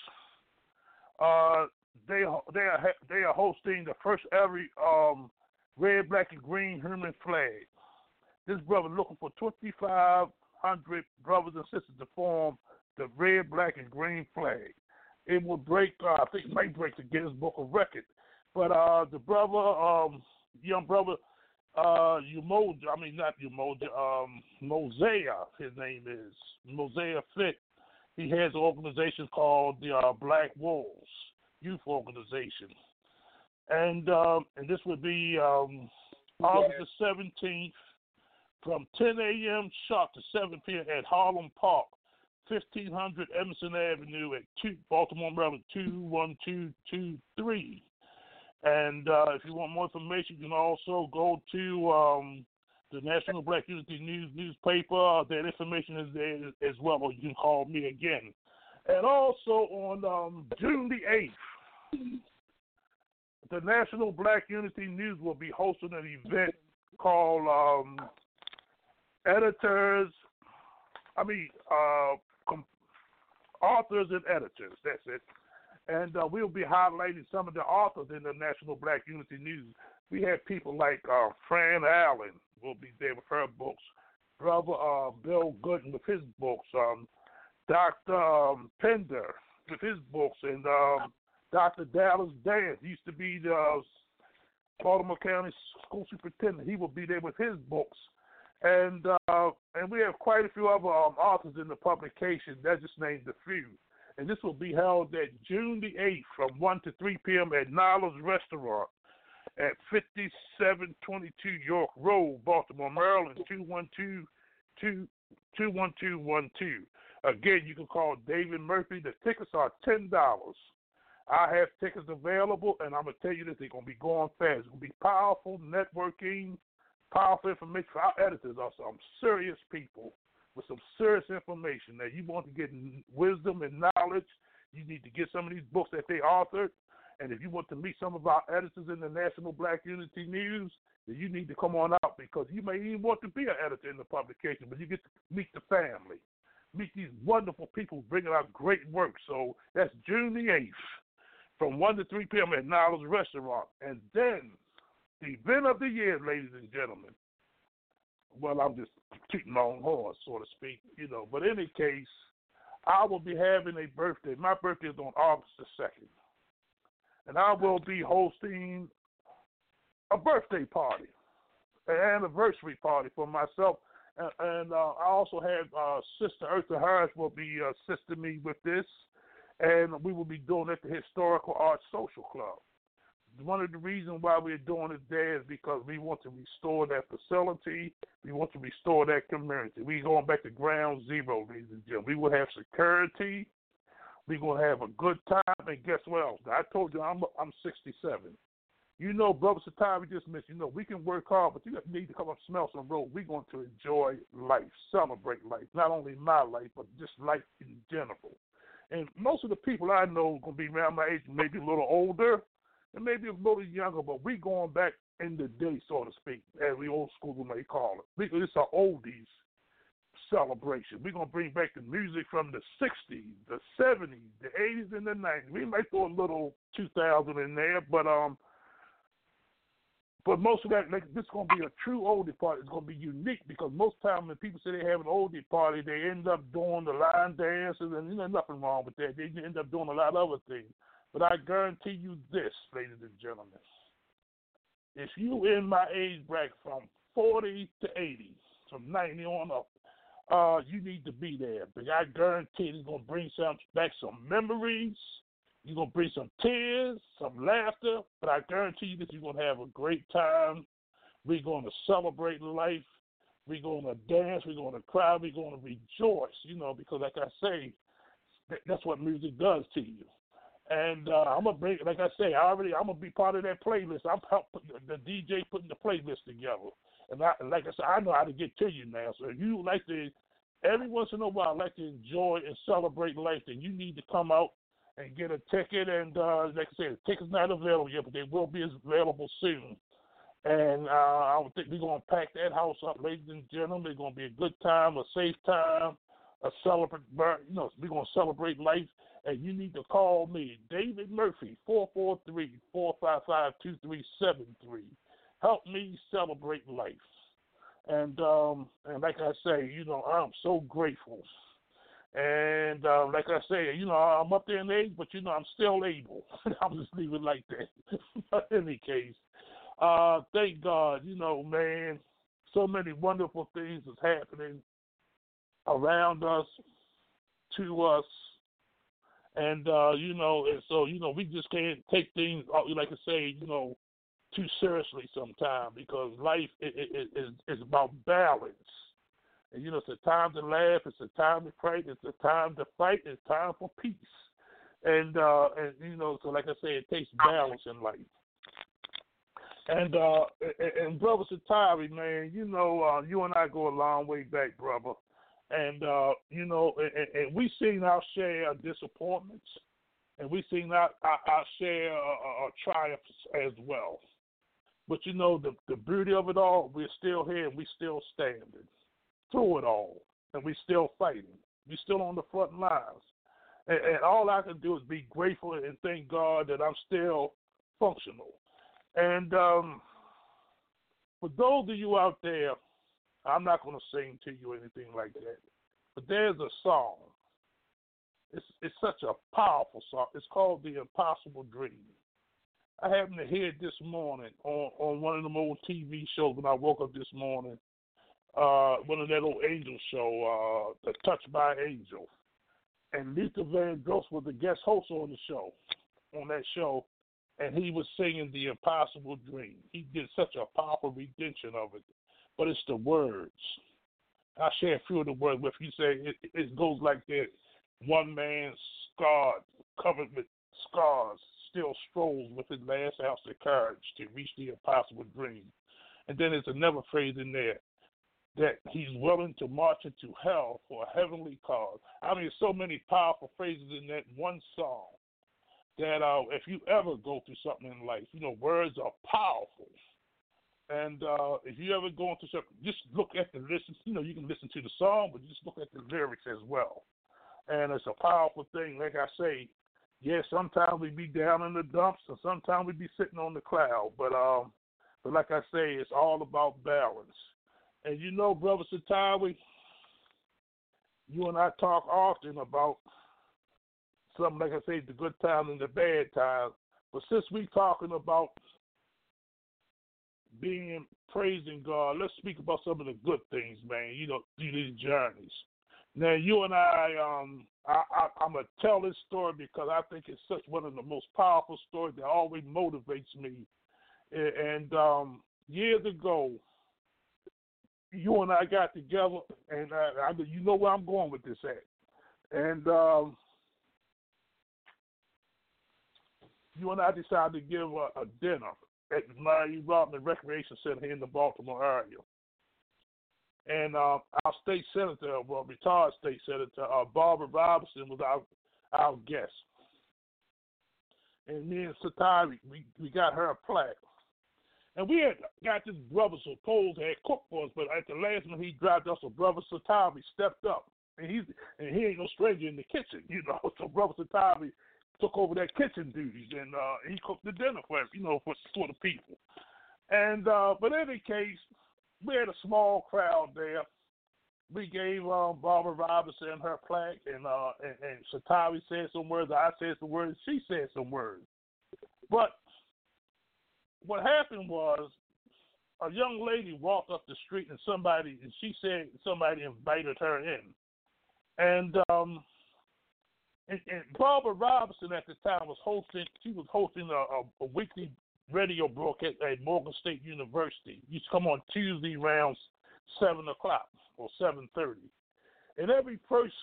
D: uh, they they are they are hosting the first ever um, red, black, and green human flag. This brother looking for twenty-five hundred brothers and sisters to form the red, black, and green flag. It will break, uh, I think it might break the Guinness Book of Records. But uh, the brother, um, young brother, uh, Umoja, I mean, not Umoja, um, Mosea, his name is, Mosea Fit. He has an organization called the uh, Black Wolves Youth Organization. And um, and this would be um, August the seventeenth from ten a.m. sharp to seven p.m. at Harlem Park, fifteen hundred Emerson Avenue at two, Baltimore, Maryland, two one two two three. And uh, if you want more information, you can also go to um, the National Black Unity News newspaper. That information is there as well, or you can call me again. And also on um, June the eighth, the National Black Unity News will be hosting an event called um, Editors, I mean, uh, com- Authors and Editors, that's it. And uh, we'll be highlighting some of the authors in the National Black Unity News. We have people like uh, Fran Allen will be there with her books, Brother uh, Bill Gooden with his books, um, Doctor Um, Pender with his books, and um, Doctor Dallas Dance used to be the uh, Baltimore County School Superintendent. He will be there with his books. And uh, and we have quite a few other um, authors in the publication. That just named a few. And this will be held at June the eighth from one to three p.m. at Nala's Restaurant at fifty-seven twenty-two York Road, Baltimore, Maryland, two one two two one two. Again, you can call David Murphy. The tickets are ten dollars. I have tickets available, and I'm going to tell you this, they're going to be going fast. It's going to be powerful networking, powerful information. Our editors are some serious people with some serious information. Now, you want to get wisdom and knowledge, you need to get some of these books that they authored. And if you want to meet some of our editors in the National Black Unity News, then you need to come on out, because you may even want to be an editor in the publication, but you get to meet the family, meet these wonderful people bringing out great work. So that's June the eighth from one to three p.m. at Nala's Restaurant. And then the event of the year, ladies and gentlemen, well, I'm just tooting my own horn, so to speak, you know. But in any case, I will be having a birthday. My birthday is on August the second. And I will be hosting a birthday party, an anniversary party for myself. And, and uh, I also have uh, Sister Eartha Harris will be uh, assisting me with this. And we will be doing it at the Historical Arts Social Club. One of the reasons why we're doing it there is because we want to restore that facility. We want to restore that community. We're going back to ground zero, ladies and gentlemen. We will have security. We're going to have a good time. And guess what else? I told you I'm I'm sixty-seven. You know, Brother Satai, we just mentioned, you know, we can work hard, but you need to come up and smell some road. We're going to enjoy life, celebrate life. Not only my life, but just life in general. And most of the people I know are going to be around my age, maybe a little older, and maybe a little younger, but we going back in the day, so to speak, as we old school may call it. Because it's our oldies celebration. We're going to bring back the music from the sixties, the seventies, the eighties, and the nineties. We might throw a little two thousand in there, but um, but most of that, like, this is going to be a true oldie party. It's going to be unique, because most times when people say they have an oldie party, they end up doing the line dances, and you know, nothing wrong with that. They end up doing a lot of other things. But I guarantee you this, ladies and gentlemen, if you in my age bracket from forty to eighty, from ninety on up, uh, you need to be there. But I guarantee it's going to bring some back some memories. You're going to bring some tears, some laughter. But I guarantee you that you're going to have a great time. We're going to celebrate life. We're going to dance. We're going to cry. We're going to rejoice, you know, because like I say, that's what music does to you. And uh, I'm gonna bring, like I say, I already I'm gonna be part of that playlist. I'm helping the, the D J putting the playlist together. And I, like I said, I know how to get to you now. So if you like to, every once in a while, like to enjoy and celebrate life, then you need to come out and get a ticket. And uh, like I said, the ticket's not available yet, but they will be available soon. And uh, I would think we're gonna pack that house up, ladies and gentlemen. It's gonna be a good time, a safe time, a celebrate. You know, we're gonna celebrate life. And you need to call me, David Murphy, four four three, four five five, two three seven three. Help me celebrate life. And um, and like I say, you know, I'm so grateful. And uh, like I say, you know, I'm up there in age, but, you know, I'm still able. I'll just leave it like that. But in any case, uh, thank God, you know, man, so many wonderful things is happening around us, to us. And, uh, you know, and so, you know, we just can't take things, like I say, you know, too seriously sometimes, because life is, is, is about balance. And, you know, it's a time to laugh, it's a time to pray, it's a time to fight, it's time for peace. And, uh, and you know, so like I say, it takes balance in life. And, uh, and, and Brother Satari, man, you know, uh, you and I go a long way back, brother. And, uh, you know, and, and we've seen our share of disappointments, and we've seen our, our, our share of, of triumphs as well. But, you know, the, the beauty of it all, we're still here and we're still standing through it all, and we're still fighting. We're still on the front lines. And, and all I can do is be grateful and thank God that I'm still functional. And um, for those of you out there, I'm not going to sing to you or anything like that, but there's a song. It's it's such a powerful song. It's called The Impossible Dream. I happened to hear it this morning on, on one of them old T V shows when I woke up this morning, uh, one of that old angel show, uh, The Touched by Angel. And Luther Vandross was the guest host on the show, on that show, and he was singing The Impossible Dream. He did such a powerful rendition of it. But it's the words. I'll share a few of the words with you. Say it, it goes like this. One man scarred, covered with scars, still strolls with his last ounce of courage to reach the impossible dream. And then there's another phrase in there, that he's willing to march into hell for a heavenly cause. I mean, so many powerful phrases in that one song that uh, if you ever go through something in life, you know, words are powerful. And uh, if you ever go into something, just look at the listen. You know, you can listen to the song, but just look at the lyrics as well. And it's a powerful thing. Like I say, yes, yeah, sometimes we be down in the dumps, and sometimes we be sitting on the cloud. But um, but like I say, it's all about balance. And you know, Brother Satawi, you and I talk often about something, like I say, the good times and the bad times. But since we talking about being praising God, let's speak about some of the good things, man, you know, through these journeys. Now, you and I, um, I, I, I'm going to tell this story because I think it's such one of the most powerful stories that always motivates me. And um, years ago, you and I got together, and I, I, you know where I'm going with this at. And um, you and I decided to give a, a dinner at the Mary Rodman Recreation Center here in the Baltimore area. And uh, our state senator, well, retired state senator, uh, Barbara Robinson was our our guest. And me and Satari, we, we got her a plaque. And we had got this brother supposed had cooked for us, but at the last minute he dropped us, so Brother Satari stepped up. And he's and he ain't no stranger in the kitchen, you know. So Brother Satari took over that kitchen duties, and uh, he cooked the dinner for, you know, for, for the people. And uh, but in any case, we had a small crowd there. We gave um, Barbara Robinson her plaque, and uh, and, and Satari said some words, I said some words, she said some words. But what happened was a young lady walked up the street and somebody, and she said somebody invited her in. And, um, and, and Barbara Robinson at the time was hosting, she was hosting a, a, a weekly radio broadcast at Morgan State University. It used to come on Tuesday around seven o'clock or seven thirty. And every first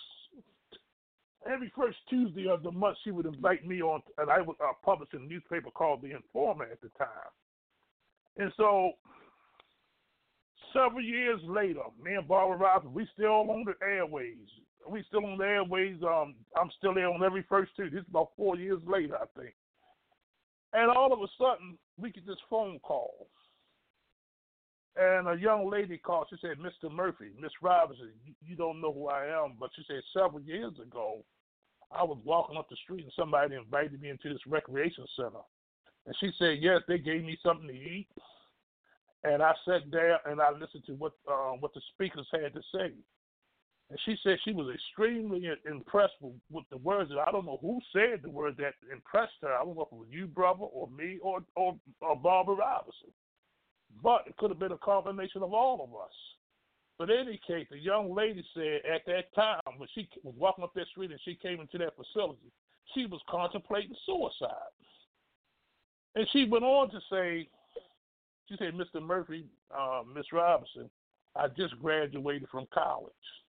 D: every first Tuesday of the month, she would invite me on, and I was uh, publishing a newspaper called The Informer at the time. And so several years later, me and Barbara Robinson, we still on the airways. We still on the airways. Um, I'm still there on every first Tuesday. This is about four years later, I think. And all of a sudden, we get this phone call. And a young lady called. She said, Mister Murphy, Miss Robinson, you, you don't know who I am, but she said several years ago, I was walking up the street and somebody invited me into this recreation center. And she said, yes, they gave me something to eat. And I sat there and I listened to what uh, what the speakers had to say. And she said she was extremely impressed with, with the words. I don't know who said the words that impressed her. I don't know if it was you, brother, or me, or, or, or Barbara Robinson. But it could have been a combination of all of us. But in any case, the young lady said at that time, when she was walking up that street and she came into that facility, she was contemplating suicide. And she went on to say, she said, Mister Murphy, uh, Miss Robinson, I just graduated from college.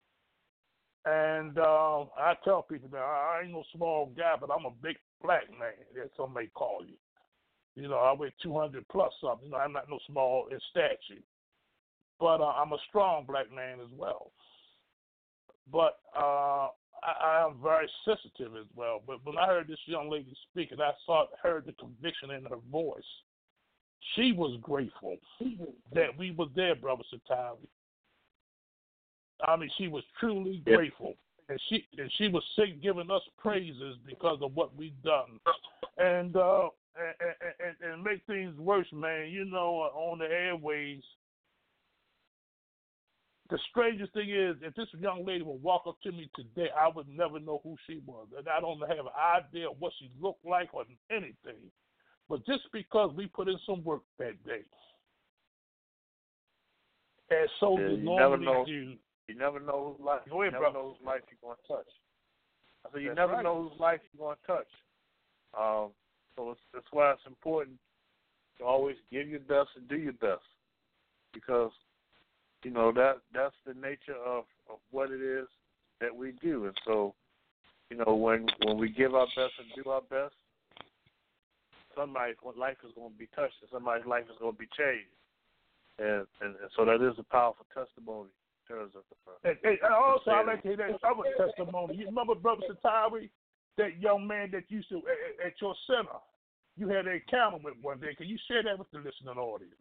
D: And uh, I tell people that I ain't no small guy, but I'm a big black man, as some may call you. You know, I weigh two hundred plus something. You know, I'm not no small in stature. But uh, I'm a strong black man as well. But uh, I, I am very sensitive as well. But when I heard this young lady speak and I saw, heard the conviction in her voice, she was grateful that we were there, Brother Satawi. I mean, she was truly
C: Yep.
D: grateful. And she and she was sick, giving us praises because of what we've done. And, uh, and, and, and make things worse, man, you know, on the airways, the strangest thing is, if this young lady would walk up to me today, I would never know who she was. And I don't have an idea of what she looked like or anything. But just because we put in some work that day, as soldiers
C: Yeah,
D: normally
C: never know.
D: do.
C: You never know whose life.
D: Go ahead,
C: you never
D: brother.
C: know whose life you're going to touch. I said you
D: That's
C: never
D: right.
C: know whose life you're going to touch. Um, so it's, that's why it's important to always give your best and do your best, because you know that that's the nature of, of what it is that we do. And so, you know, when when we give our best and do our best, somebody's life is going to be touched and somebody's life is going to be changed. And, and, and so that is a powerful testimony in terms of uh,
D: And, and also, I'd like to hear that other testimony. You remember, Brother Satawi, that young man that used to, at, at your center, you had an encounter with one day. Can you share that with the listening audience?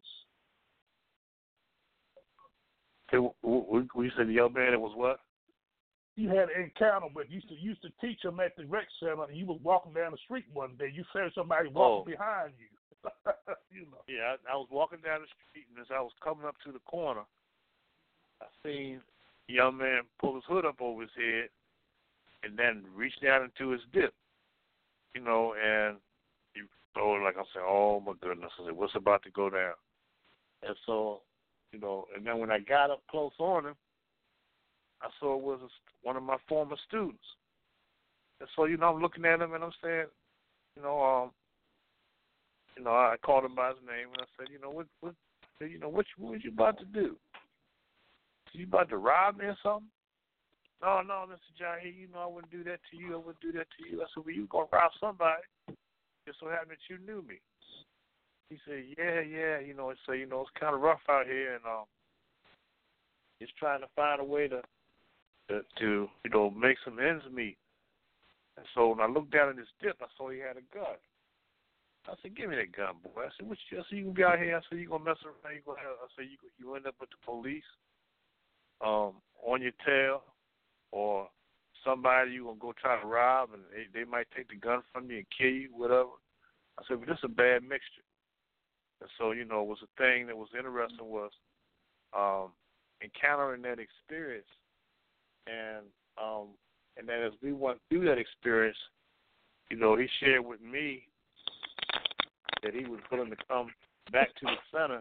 C: we, we said the young man that was what?
D: You had an encounter with, used to used to teach him at the rec center, and you was walking down the street one day. You heard somebody walking
C: Oh.
D: behind you. you know.
C: Yeah, I, I was walking down the street, and as I was coming up to the corner, I seen a young man pull his hood up over his head and then reach down into his dip, you know, and you, so like I said, oh my goodness, I said, what's about to go down? And so, you know, and then when I got up close on him, I saw it was a, one of my former students. And so, you know, I'm looking at him and I'm saying, you know, um, you know, I called him by his name and I said, you know, what, what, you know, what, what you about to do? You about to rob me or something? No, no, Mister Jahi, you know I wouldn't do that to you. I wouldn't do that to you. I said, well, you gonna rob somebody? Just so happened that you knew me. He said, yeah, yeah, you know, so you know it's kind of rough out here, and um, just trying to find a way to, to, to you know, make some ends meet. And so when I looked down at his dip, I saw he had a gun. I said, give me that gun, boy. I said, what you, I said, you gonna be out here? I said, you gonna mess around? You gonna have, I said, you you end up with the police um, on your tail, or somebody you gonna go try to rob, and they, they might take the gun from you and kill you, whatever. I said, but this is a bad mixture. And so, you know, it was a thing that was interesting was um, encountering that experience, and um, and then as we went through that experience, you know, he shared with me that he was willing to come back to the center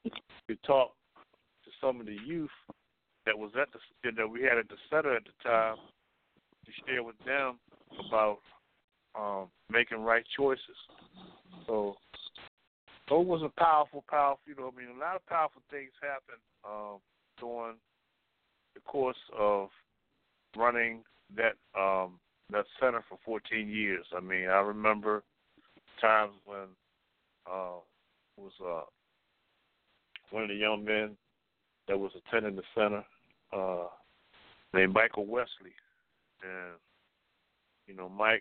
C: to talk to some of the youth that was at the that we had at the center at the time to share with them about um, making right choices. So, so it was a powerful, powerful. You know, I mean, a lot of powerful things happened um, during the course of running that um, that center for fourteen years. I mean, I remember times when uh, it was uh, one of the young men that was attending the center uh, named Michael Wesley. And, you know, Mike,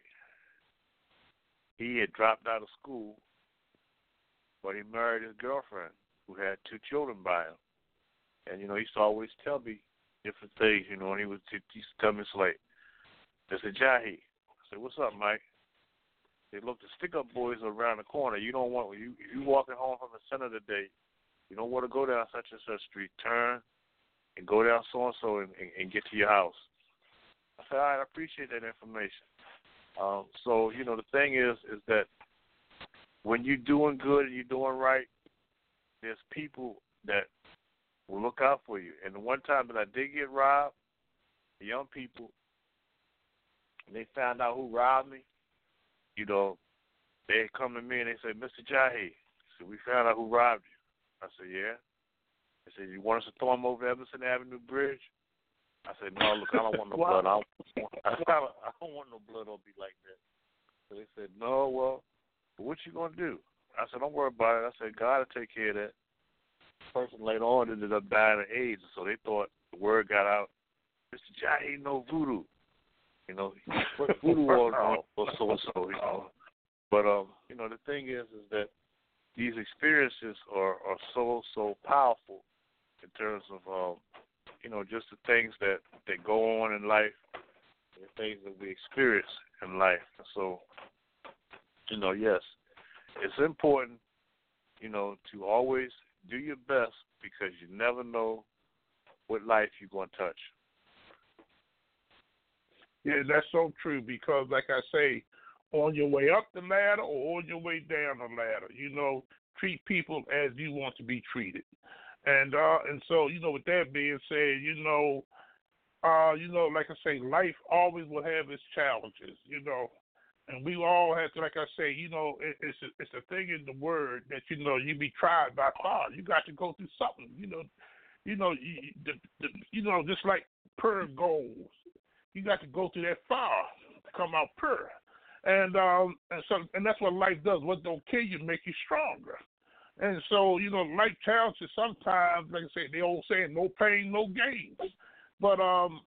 C: he had dropped out of school, but he married his girlfriend who had two children by him. And, you know, he used to always tell me different things, you know, and he, would, he used to tell me, it's like, I said, Jahi. I said, what's up, Mike? They look, the stick-up boys are around the corner. You don't want, you, if you walking home from the center today, you don't want to go down such and such street. Turn and go down so-and-so and, and, and get to your house. I said, all right, I appreciate that information. Um, so, you know, the thing is, is that when you're doing good and you're doing right, there's people that will look out for you. And the one time that I did get robbed, the young people, and they found out who robbed me, you know, they come to me and they say, Mister Jahi, so we found out who robbed you. I said, yeah. They said, you want us to throw him over Emerson Avenue Bridge? I said, no, look, I don't want no
D: wow.
C: blood. I don't, I, don't, I don't want no blood on me like that. So they said, no, well, what you going to do? I said, don't worry about it. I said, God will take care of that. The person later on ended up dying of AIDS, so they thought the word got out, Mister Jahi no voodoo. You know, voodoo or so-and-so, you know. But, um, you know, the thing is, is that these experiences are, are so, so powerful in terms of, um, you know, just the things that, that go on in life, the things that we experience in life. So, you know, yes, it's important, you know, to always do your best because you never know what life you're going to touch.
D: Yeah, that's so true because, like I say, on your way up the ladder or on your way down the ladder, you know, treat people as you want to be treated. And uh, and so, you know, with that being said, you know, uh, you know, like I say, life always will have its challenges, you know, and we all have to, like I say, you know, it, it's a, it's a thing in the word that, you know, you be tried by fire. You got to go through something, you know, you know, you, the, the, you know, just like pure gold. You got to go through that fire to come out pure, and um, and so and that's what life does. What don't kill you make you stronger, and so you know, life challenges sometimes, like I say, the old saying, "No pain, no gain." But um,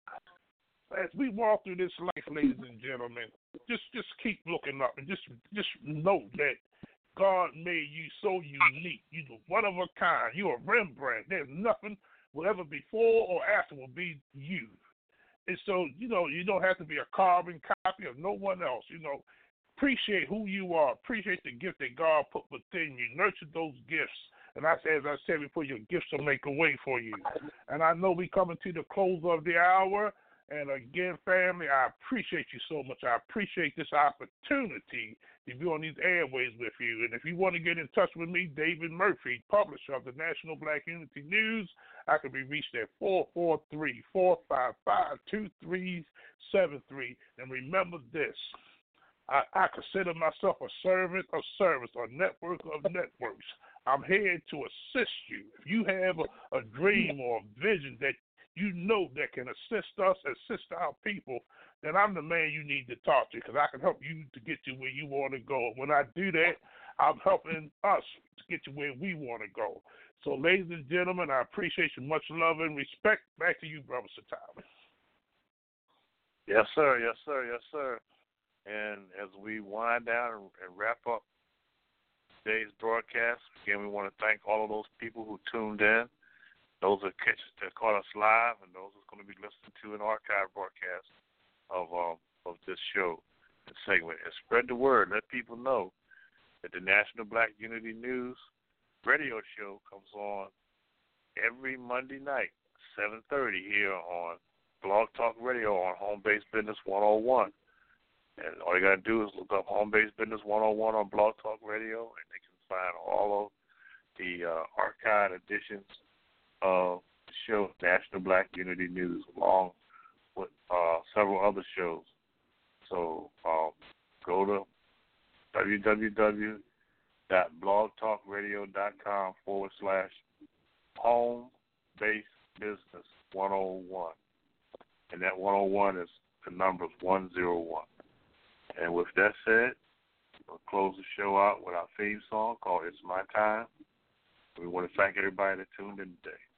D: as we walk through this life, ladies and gentlemen, just just keep looking up and just just know that God made you so unique. You're one of a kind. You're a Rembrandt. There's nothing will ever before or after will be you. And so, you know, you don't have to be a carbon copy of no one else. You know, appreciate who you are. Appreciate the gift that God put within you. Nurture those gifts. And I say, as I said before, your gifts will make a way for you. And I know we coming to the close of the hour. And again, family, I appreciate you so much. I appreciate this opportunity to be on these airways with you. And if you want to get in touch with me, David Murphy, publisher of the National Black Unity News, I can be reached at four four three, four five five, two three seven three. And remember this, I, I consider myself a servant of service, a network of networks. I'm here to assist you. If you have a, a dream or a vision that you know that can assist us, assist our people, then I'm the man you need to talk to because I can help you to get to where you want to go. When I do that, I'm helping us to get to where we want to go. So, ladies and gentlemen, I appreciate you. Much love and respect. Back to you, Brother Satali.
C: Yes, sir. Yes, sir. Yes, sir. And as we wind down and wrap up today's broadcast, again, we want to thank all of those people who tuned in, those that catch that caught us live, and those who's going to be listening to an archive broadcast of um, of this show and segment. And spread the word. Let people know that the National Black Unity News radio show comes on every Monday night, seven thirty here on Blog Talk Radio on Home Base Business one oh one. And all you got to do is look up Home Base Business one oh one on Blog Talk Radio, and they can find all of the uh, archive forty-nine editions of the show, National Black Unity News, along with uh, several other shows. So um, go to www.blogtalkradio.com forward slash home base business one oh one. And that one oh one is the numbers one oh one. And with that said, we'll close the show out with our theme song called It's My Time. We want to thank everybody that tuned in today.